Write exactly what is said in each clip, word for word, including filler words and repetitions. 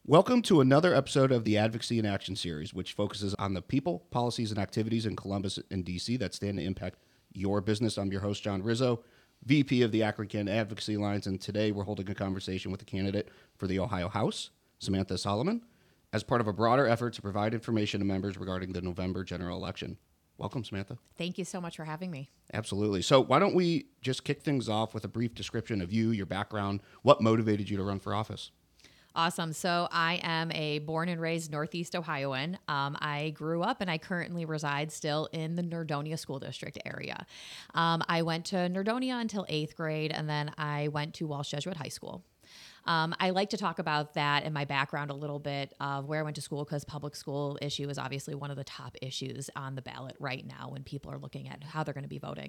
Welcome to another episode of the Advocacy in Action series, which focuses on the people, policies, and activities in Columbus and D C that stand to impact your business. I'm your host, John Rizzo, V P of the Akron Can Advocacy Alliance, and today we're holding a conversation with a candidate for the Ohio House, Samantha Solomon, as part of a broader effort to provide information to members regarding the November general election. Welcome, Samantha. Thank you so much for having me. Absolutely. So why don't we just kick things off with a brief description of you, your background, what motivated you to run for office? Awesome. So I am a born and raised Northeast Ohioan. Um, I grew up and I currently reside still in the Nerdonia School District area. Um, I went to Nerdonia until eighth grade, and then I went to Walsh Jesuit High School. Um, I like to talk about that and my background a little bit of where I went to school, because public school issue is obviously one of the top issues on the ballot right now when people are looking at how they're going to be voting.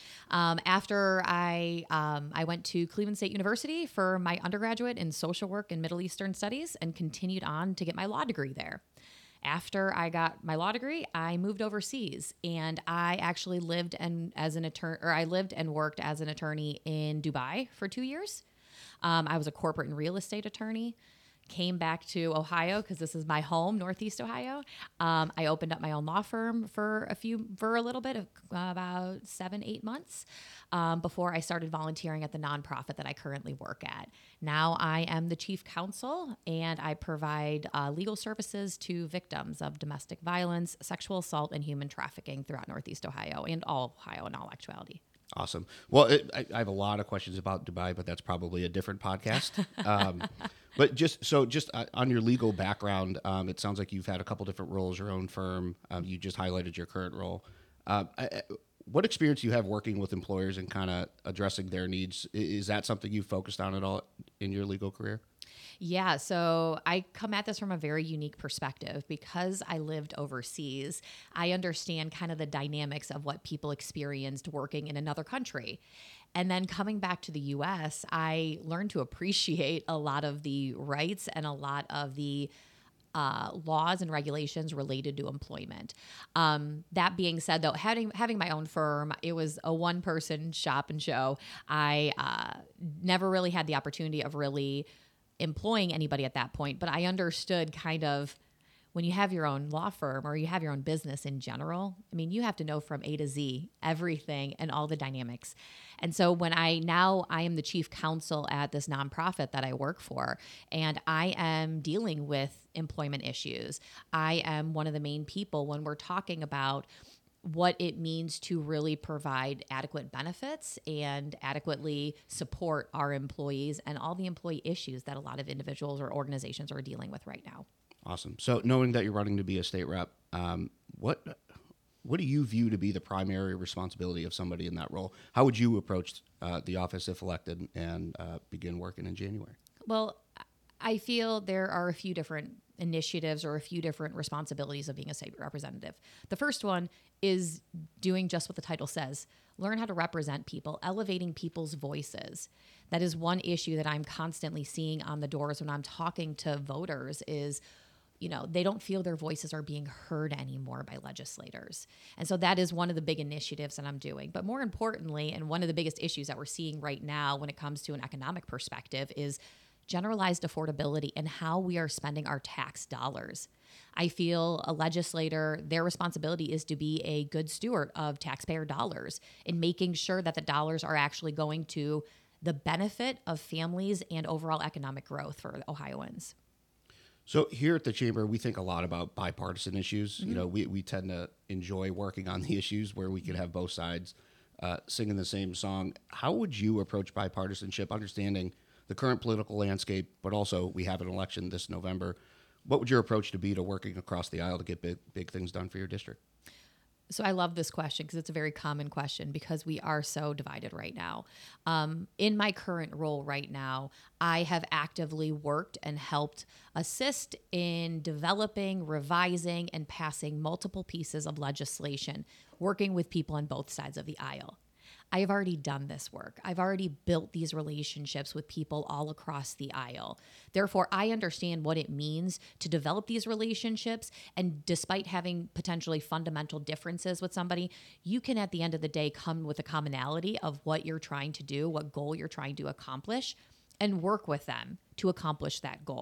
Um, after I um, I went to Cleveland State University for my undergraduate in social work and Middle Eastern studies, and continued on to get my law degree there. After I got my law degree, I moved overseas, and I actually lived and as an attorney, or I lived and worked as an attorney in Dubai for two years. Um, I was a corporate and real estate attorney. Came back to Ohio because this is my home, Northeast Ohio. Um, I opened up my own law firm for a few, for a little bit, of uh, about seven, eight months um, before I started volunteering at the nonprofit that I currently work at. Now I am the chief counsel, and I provide uh, legal services to victims of domestic violence, sexual assault, and human trafficking throughout Northeast Ohio and all Ohio in all actuality. Awesome. Well, it, I, I have a lot of questions about Dubai, but that's probably a different podcast. Um, but just so, just uh, on your legal background, um, it sounds like you've had a couple different roles, your own firm. Um, you just highlighted your current role. Uh, I, what experience do you have working with employers and kind of addressing their needs? Is that something you've focused on at all in your legal career? Yeah, so I come at this from a very unique perspective. Because I lived overseas, I understand kind of the dynamics of what people experienced working in another country. And then coming back to the U S, I learned to appreciate a lot of the rights and a lot of the Uh, laws and regulations related to employment. Um, that being said, though, having having my own firm, it was a one-person shop and show. I uh, never really had the opportunity of really employing anybody at that point, but I understood kind of when you have your own law firm or you have your own business in general, I mean, you have to know from A to Z everything and all the dynamics. And so when I now I am the chief counsel at this nonprofit that I work for, and I am dealing with employment issues. I am one of the main people when we're talking about what it means to really provide adequate benefits and adequately support our employees and all the employee issues that a lot of individuals or organizations are dealing with right now. Awesome. So knowing that you're running to be a state rep, um, what what do you view to be the primary responsibility of somebody in that role? How would you approach uh, the office if elected and uh, begin working in January? Well, I feel there are a few different initiatives or a few different responsibilities of being a state representative. The first one is doing just what the title says. Learn how to represent people, elevating people's voices. That is one issue that I'm constantly seeing on the doors when I'm talking to voters is, you know, they don't feel their voices are being heard anymore by legislators. And so that is one of the big initiatives that I'm doing. But more importantly, and one of the biggest issues that we're seeing right now when it comes to an economic perspective is generalized affordability and how we are spending our tax dollars. I feel a legislator, their responsibility is to be a good steward of taxpayer dollars in making sure that the dollars are actually going to the benefit of families and overall economic growth for Ohioans. So here at the Chamber, we think a lot about bipartisan issues. Mm-hmm. You know, we, we tend to enjoy working on the issues where we can have both sides uh, singing the same song. How would you approach bipartisanship, understanding the current political landscape, but also we have an election this November? What would your approach to be to working across the aisle to get big, big things done for your district? So I love this question because it's a very common question because we are so divided right now. Um, in my current role right now, I have actively worked and helped assist in developing, revising, and passing multiple pieces of legislation, working with people on both sides of the aisle. I have already done this work. I've already built these relationships with people all across the aisle. Therefore, I understand what it means to develop these relationships. And despite having potentially fundamental differences with somebody, you can, at the end of the day, come with a commonality of what you're trying to do, what goal you're trying to accomplish, and work with them to accomplish that goal.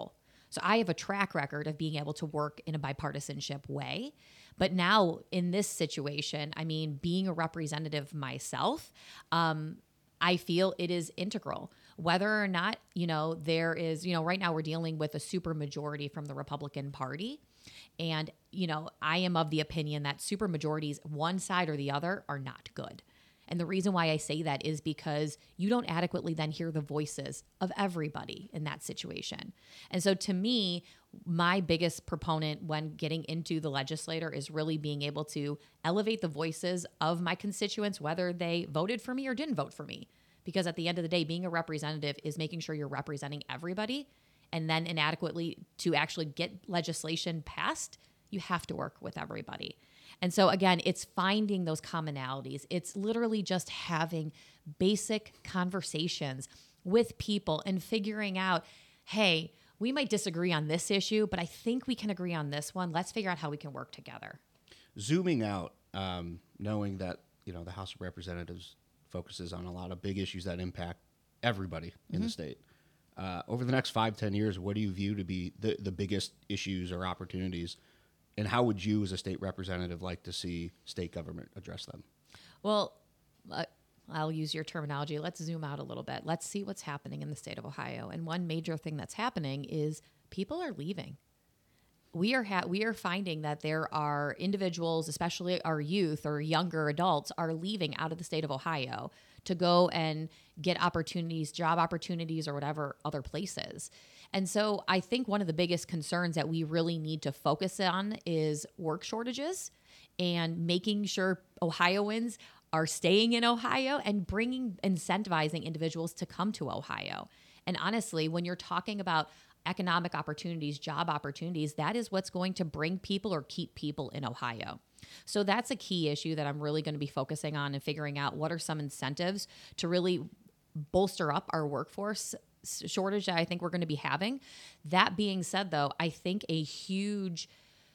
So I have a track record of being able to work in a bipartisanship way. But now in this situation, I mean, being a representative myself, um, I feel it is integral. Whether or not, you know, there is, you know, right now we're dealing with a super majority from the Republican Party. And, you know, I am of the opinion that super majorities, one side or the other, are not good. And the reason why I say that is because you don't adequately then hear the voices of everybody in that situation. And so to me, my biggest proponent when getting into the legislator is really being able to elevate the voices of my constituents, whether they voted for me or didn't vote for me. Because at the end of the day, being a representative is making sure you're representing everybody. And then inadequately to actually get legislation passed, you have to work with everybody. And so again, it's finding those commonalities. It's literally just having basic conversations with people and figuring out, hey, we might disagree on this issue, but I think we can agree on this one. Let's figure out how we can work together. Zooming out, um, knowing that, you know, the House of Representatives focuses on a lot of big issues that impact everybody in mm-hmm. the state. Uh, over the next five, ten years, what do you view to be the, the biggest issues or opportunities? And how would you, as a state representative, like to see state government address them? Well, uh, I'll use your terminology. Let's zoom out a little bit. Let's see what's happening in the state of Ohio. And one major thing that's happening is people are leaving. We are ha- we are finding that there are individuals, especially our youth or younger adults, are leaving out of the state of Ohio to go and get opportunities, job opportunities, or whatever other places. And so I think one of the biggest concerns that we really need to focus on is work shortages and making sure Ohioans are staying in Ohio and bringing, incentivizing individuals to come to Ohio. And honestly, when you're talking about economic opportunities, job opportunities, that is what's going to bring people or keep people in Ohio. So that's a key issue that I'm really going to be focusing on and figuring out what are some incentives to really bolster up our workforce shortage that I think we're going to be having. That being said, though, I think a huge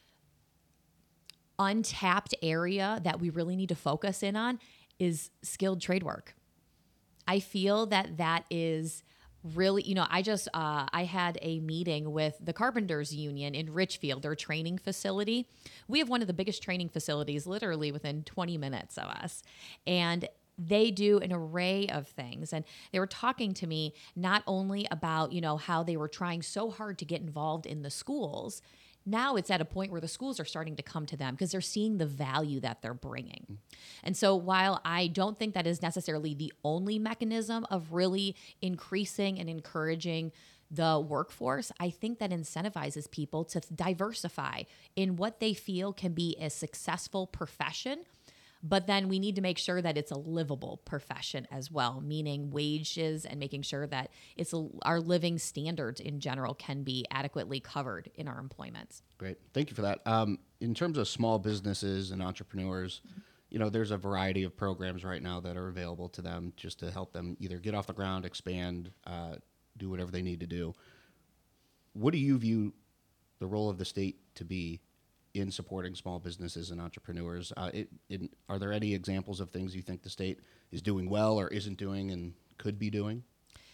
untapped area that we really need to focus in on is skilled trade work. I feel that that is really, you know, I just, uh, I had a meeting with the Carpenters Union in Richfield, their training facility. We have one of the biggest training facilities literally within twenty minutes of us. And they do an array of things. And they were talking to me not only about, you know, how they were trying so hard to get involved in the schools. Now it's at a point where the schools are starting to come to them because they're seeing the value that they're bringing. Mm-hmm. And so while I don't think that is necessarily the only mechanism of really increasing and encouraging the workforce, I think that incentivizes people to diversify in what they feel can be a successful profession. But then we need to make sure that it's a livable profession as well, meaning wages and making sure that it's a, our living standards in general can be adequately covered in our employments. Great. Thank you for that. Um, in terms of small businesses and entrepreneurs, mm-hmm. you know, there's a variety of programs right now that are available to them just to help them either get off the ground, expand, uh, do whatever they need to do. What do you view the role of the state to be in supporting small businesses and entrepreneurs? Uh, it, it, are there any examples of things you think the state is doing well or isn't doing and could be doing?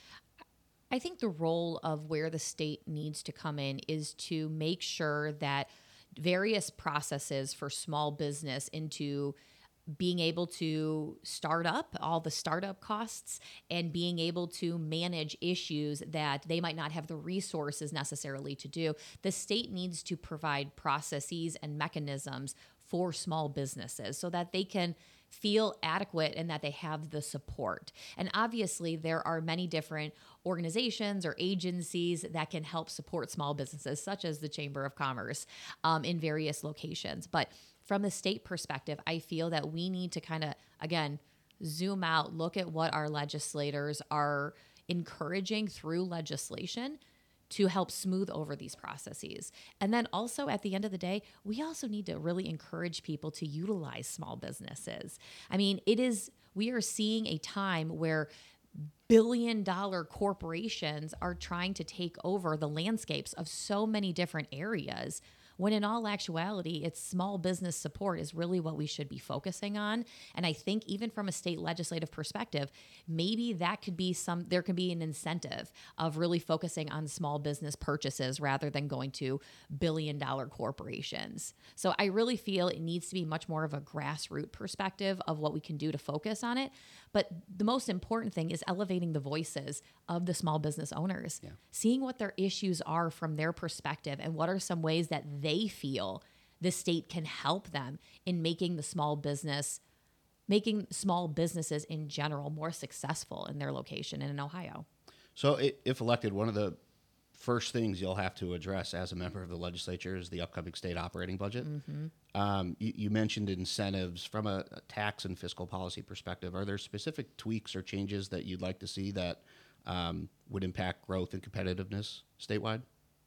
I think the role of where the state needs to come in is to make sure that various processes for small business into being able to start up, all the startup costs, and being able to manage issues that they might not have the resources necessarily to do. The state needs to provide processes and mechanisms for small businesses so that they can feel adequate and that they have the support. And obviously, there are many different organizations or agencies that can help support small businesses, such as the Chamber of Commerce um, in various locations. But from the state perspective, I feel that we need to kind of, again, zoom out, look at what our legislators are encouraging through legislation to help smooth over these processes. And then also at the end of the day, we also need to really encourage people to utilize small businesses. I mean, it is, we are seeing a time where billion dollar corporations are trying to take over the landscapes of so many different areas when in all actuality, it's small business support is really what we should be focusing on. And I think even from a state legislative perspective, maybe that could be some, there could be an incentive of really focusing on small business purchases rather than going to billion dollar corporations. So I really feel it needs to be much more of a grassroots perspective of what we can do to focus on it. But the most important thing is elevating the voices of the small business owners, yeah. seeing what their issues are from their perspective and what are some ways that they feel the state can help them in making the small business, making small businesses in general more successful in their location and in Ohio. So if elected, one of the first things you'll have to address as a member of the legislature is the upcoming state operating budget. Mm-hmm. Um, you, you mentioned incentives from a, a tax and fiscal policy perspective. Are there specific tweaks or changes that you'd like to see that um, would impact growth and competitiveness statewide?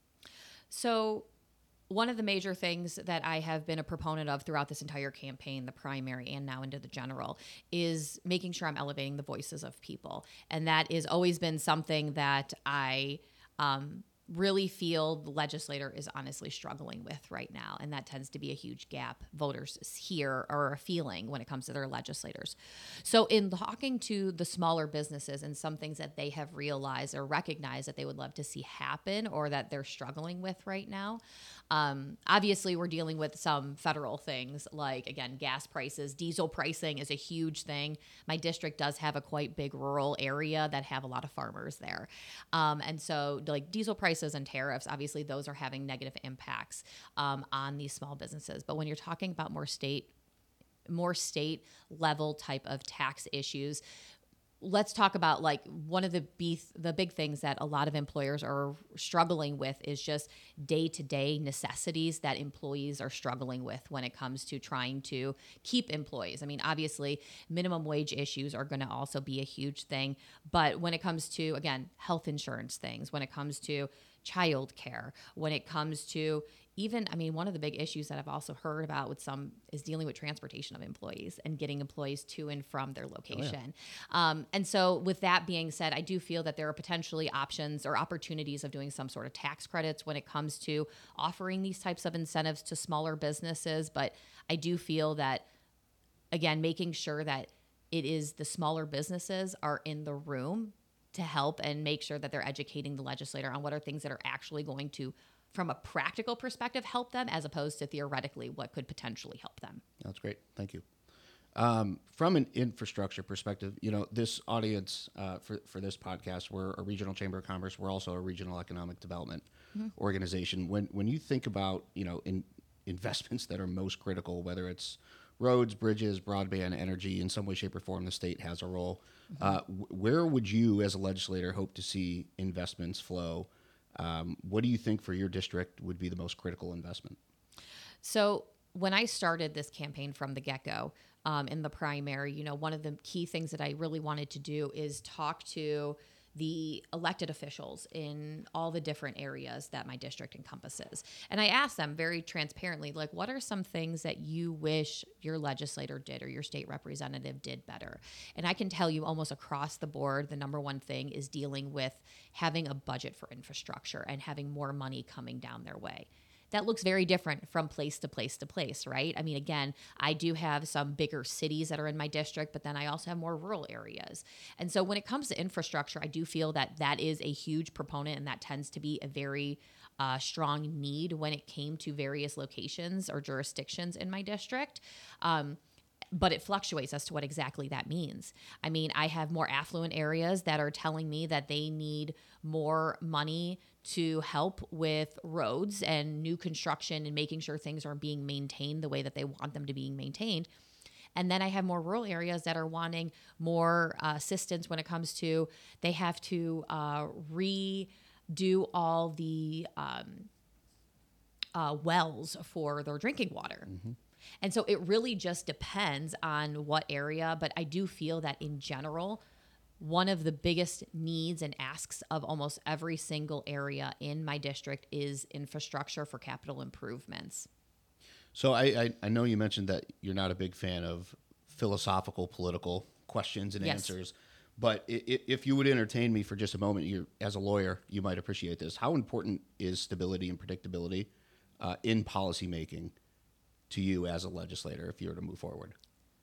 So one of the major things that I have been a proponent of throughout this entire campaign, the primary and now into the general, is making sure I'm elevating the voices of people. And that has always been something that I um, really feel the legislator is honestly struggling with right now. And that tends to be a huge gap voters hear or are feeling when it comes to their legislators. So in talking to the smaller businesses and some things that they have realized or recognized that they would love to see happen or that they're struggling with right now, Um, obviously, we're dealing with some federal things like, again, gas prices. Diesel pricing is a huge thing. My district does have a quite big rural area that have a lot of farmers there. Um, and so like diesel prices and tariffs, obviously, those are having negative impacts um, on these small businesses. But when you're talking about more state, more state level type of tax issues, let's talk about like one of the be- the big things that a lot of employers are struggling with is just day-to-day necessities that employees are struggling with when it comes to trying to keep employees. I mean, obviously, minimum wage issues are going to also be a huge thing. But when it comes to, again, health insurance things, when it comes to childcare, when it comes to even, I mean, one of the big issues that I've also heard about with some is dealing with transportation of employees and getting employees to and from their location. Oh, yeah. Um, and so with that being said, I do feel that there are potentially options or opportunities of doing some sort of tax credits when it comes to offering these types of incentives to smaller businesses. But I do feel that, again, making sure that it is the smaller businesses are in the room to help and make sure that they're educating the legislator on what are things that are actually going to, from a practical perspective, help them as opposed to theoretically what could potentially help them. That's great. Thank you. Um, from an infrastructure perspective, you know, this audience uh, for, for this podcast, we're a regional chamber of commerce. We're also a regional economic development mm-hmm. organization. When when you think about, you know, in investments that are most critical, whether it's roads, bridges, broadband, energy, in some way, shape, or form, the state has a role. Mm-hmm. Uh, w- where would you, as a legislator, hope to see investments flow? Um, what do you think for your district would be the most critical investment? So when I started this campaign from the get-go, um, in the primary, you know, one of the key things that I really wanted to do is talk to the elected officials in all the different areas that my district encompasses. And I asked them very transparently, like, what are some things that you wish your legislator did or your state representative did better? And I can tell you almost across the board, the number one thing is dealing with having a budget for infrastructure and having more money coming down their way. That looks very different from place to place to place, right? I mean, again, I do have some bigger cities that are in my district, but then I also have more rural areas. And so when it comes to infrastructure, I do feel that that is a huge proponent, and that tends to be a very uh, strong need when it came to various locations or jurisdictions in my district. Um, But it fluctuates as to what exactly that means. I mean, I have more affluent areas that are telling me that they need more money to help with roads and new construction and making sure things are being maintained the way that they want them to be maintained. And then I have more rural areas that are wanting more uh, assistance when it comes to they have to uh, redo all the um, uh, wells for their drinking water. Mm-hmm. And so it really just depends on what area, but I do feel that in general, one of the biggest needs and asks of almost every single area in my district is infrastructure for capital improvements. So I, I, I know you mentioned that you're not a big fan of philosophical, political questions and yes. answers, but if, if you would entertain me for just a moment, you as a lawyer, you might appreciate this. How important is stability and predictability uh, in policymaking to you as a legislator if you were to move forward?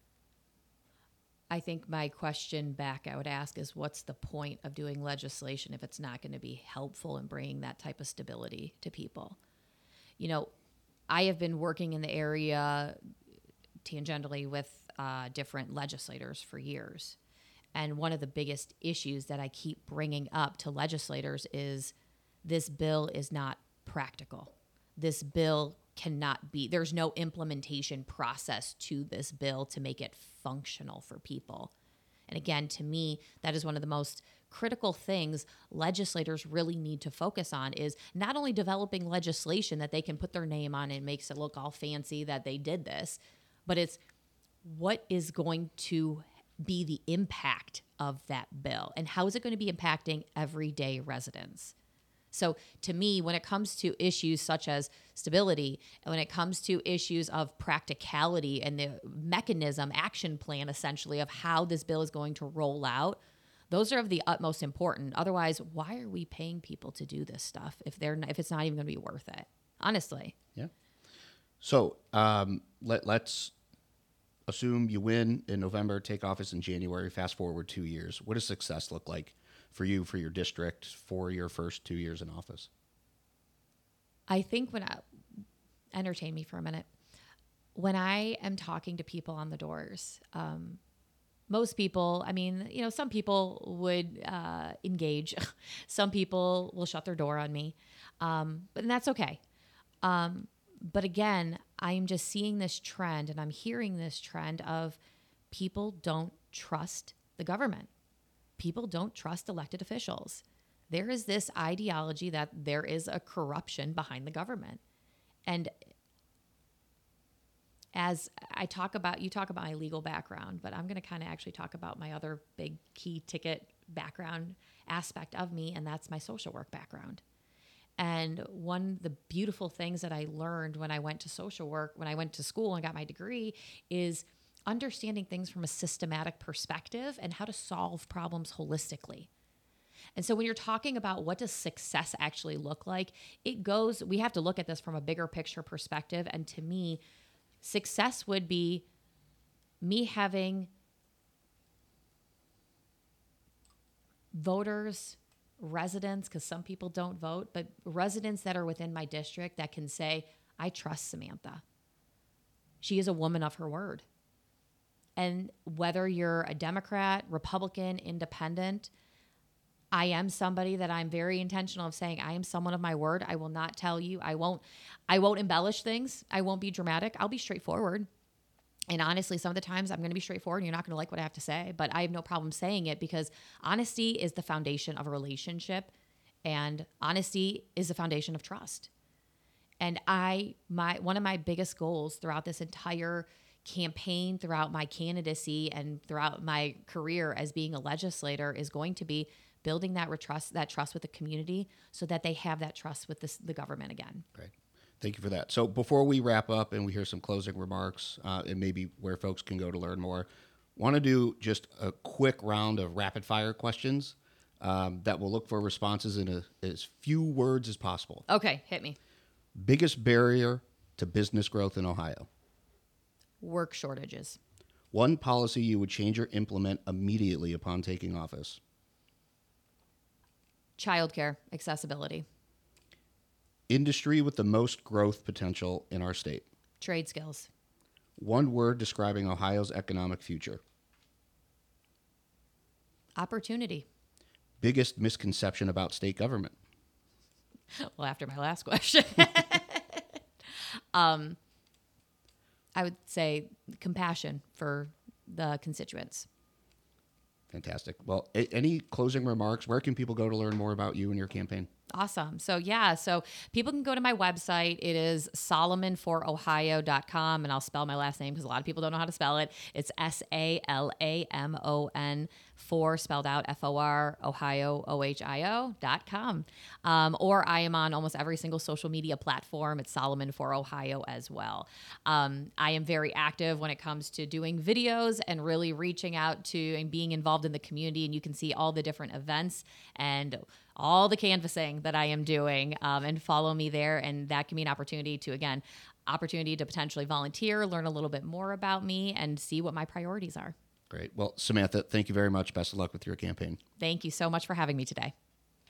I think my question back I would ask is, what's the point of doing legislation if it's not going to be helpful in bringing that type of stability to people? You know, I have been working in the area tangentially with uh, different legislators for years. And one of the biggest issues that I keep bringing up to legislators is this bill is not practical. This bill cannot be, there's no implementation process to this bill to make it functional for people. And again, to me, that is one of the most critical things legislators really need to focus on, is not only developing legislation that they can put their name on and makes it look all fancy that they did this, but it's what is going to be the impact of that bill and how is it going to be impacting everyday residents. So to me, when it comes to issues such as stability, and when it comes to issues of practicality and the mechanism, action plan, essentially, of how this bill is going to roll out, those are of the utmost important. Otherwise, why are we paying people to do this stuff if they're not, if it's not even going to be worth it? Honestly. Yeah. So um, let, let's assume you win in November, take office in January, fast forward two years. What does success look like for you, for your district, for your first two years in office? I think when I, entertain me for a minute, when I am talking to people on the doors, um, most people, I mean, you know, some people would uh, engage. Some people will shut their door on me, um, but and that's okay. Um, but again, I'm just seeing this trend and I'm hearing this trend of people don't trust the government. People don't trust elected officials. There is this ideology that there is a corruption behind the government. And as I talk about, you talk about my legal background, but I'm going to kind of actually talk about my other big key ticket background aspect of me, and that's my social work background. And one of the beautiful things that I learned when I went to social work, when I went to school and got my degree, is understanding things from a systematic perspective and how to solve problems holistically. And so when you're talking about what does success actually look like, it goes, we have to look at this from a bigger picture perspective. And to me, success would be me having voters, residents, because some people don't vote, but residents that are within my district that can say, I trust Samantha. She is a woman of her word. And whether you're a Democrat, Republican, Independent, I am somebody that I'm very intentional of saying, I am someone of my word. I will not tell you. I won't, I won't embellish things. I won't be dramatic. I'll be straightforward. And honestly, some of the times I'm going to be straightforward and you're not going to like what I have to say, but I have no problem saying it because honesty is the foundation of a relationship and honesty is the foundation of trust. And I, my, one of my biggest goals throughout this entire campaign, throughout my candidacy and throughout my career as being a legislator is going to be building that trust, that trust with the community so that they have that trust with this, the government again. Great. Thank you for that. So before we wrap up and we hear some closing remarks uh, and maybe where folks can go to learn more, want to do just a quick round of rapid fire questions um, that will look for responses in a, as few words as possible. Okay, hit me. Biggest barrier to business growth in Ohio? Work shortages. One policy you would change or implement immediately upon taking office? Childcare, accessibility. Industry with the most growth potential in our state? Trade skills. One word describing Ohio's economic future? Opportunity. Biggest misconception about state government? Well, after my last question, um, I would say compassion for the constituents. Fantastic. Well, a- any closing remarks? Where can people go to learn more about you and your campaign? Awesome. So yeah, so people can go to my website. It is solomon for ohio dot com, and I'll spell my last name because a lot of people don't know how to spell it. It's S A L A M O N, for spelled out F O R, Ohio, O H I O dot com. Um, or I am on almost every single social media platform. It's Solomon for Ohio as well. Um, I am very active when it comes to doing videos and really reaching out to and being involved in the community. And you can see all the different events and all the canvassing that I am doing, um, and follow me there. And that can be an opportunity to, again, opportunity to potentially volunteer, learn a little bit more about me, and see what my priorities are. Great. Well, Samantha, thank you very much. Best of luck with your campaign. Thank you so much for having me today.